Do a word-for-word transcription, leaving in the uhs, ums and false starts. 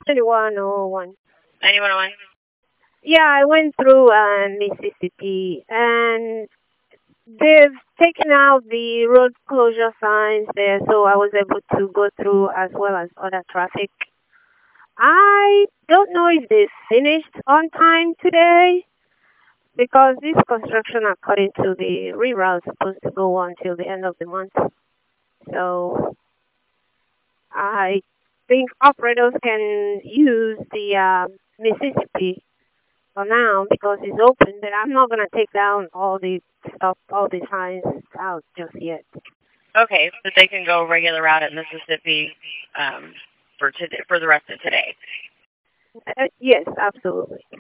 twenty-one oh one. ninety-one oh one? Yeah, I went through uh, Mississippi, and they've taken out the road closure signs there, so I was able to go through as well as other traffic. I don't know if they finished on time today because this construction, according to the reroute, is supposed to go on till the end of the month. So I think operators can use the uh, Mississippi for now because it's open, but I'm not gonna take down all the stuff, all the signs out just yet. Okay, so they can go regular route at Mississippi um, for today, for the rest of today. Uh, yes, absolutely.